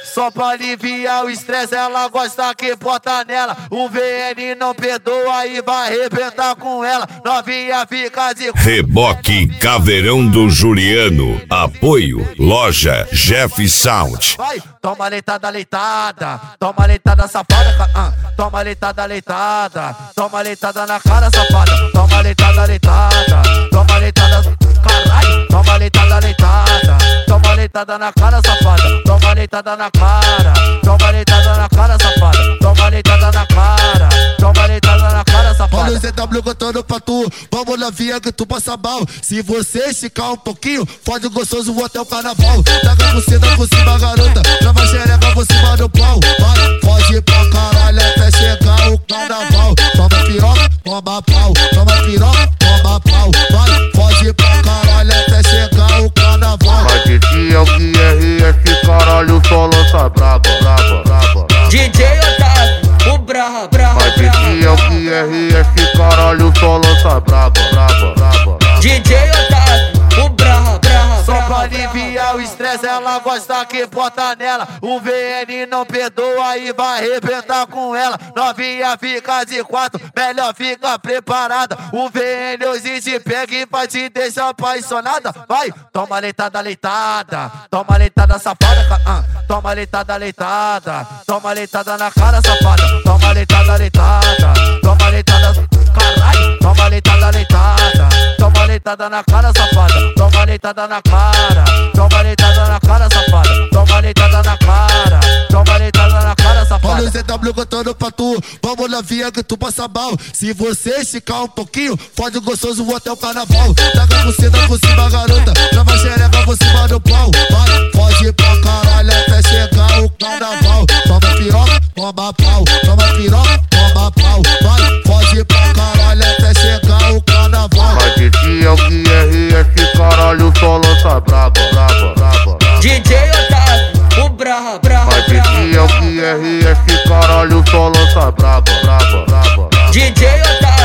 Só pra aliviar o estresse, ela gosta que bota nela. O VN não perdoa e vai arrebentar com ela. Novinha fica de... Reboque Caveirão do Juliano. Apoio Loja Jeff Sound. Vai, toma leitada, leitada. Toma leitada, safada. Toma leitada, leitada. Toma leitada na cara, safada. Toma leitada, leitada. Toma leitada, caralho. Toma leitada, leitada. Toma leitada na cara, safada. Toma leitada na cara. Toma leitada na cara, safada. Toma leitada na cara. Toma leitada na cara, safada. Olha o ZW cantando pra tu. Vamos novinha que tu passa mal. Se você esticar um pouquinho, fode gostoso até o carnaval. Taca por cima, garota. Trava xereca por cima do pau. Vai, fode pra caralho até chegar o carnaval. Toma piroca, toma pau. Toma piroca, toma pau. Vai, fode pra caralho até chegar o carnaval. Mas DJ é o que é esse caralho só lança braba, braba, braba. DJ Otávio, o brava, brava. Mas DJ é o que é esse caralho só lança braba, braba, braba. DJ Otávio, o brava, brava. Só pra aliviar o estresse, ela gosta que bota nela. O VN não perdoa e vai arrebentar com ela. Novinha fica de quatro, melhor fica preparada. O VN hoje te pega e vai te deixar apaixonada. Vai, toma leitada, leitada. Toma leitada, safada. Toma leitada, leitada. Toma leitada na cara, safada. Toma leitada, leitada. Toma leitada, caralho. Toma leitada, leitada. Toma leitada na cara, safada. Toma leitada na cara. Toma leitada na cara, safada. Toma leitada na cara. Toma leitada na cara, safada. Olha o ZW cantando pra tu. Vamos novinha que tu passa mal. Se você esticar um pouquinho, fode gostoso até o carnaval. Taca por cima, garota. Trava xereca por cima do pau. Vai, fode pra caralho até chegar o carnaval. Toma piroca, toma pau. Toma piroca, toma pau. Vai, fode pra caralho até chegar o carnaval. Mas DJ é o que é esse caralho só lança braba, braba, braba. DJ Otávio, o brava, brava. Mas DJ é o que é esse caralho só lança braba, braba, braba. DJ Otávio.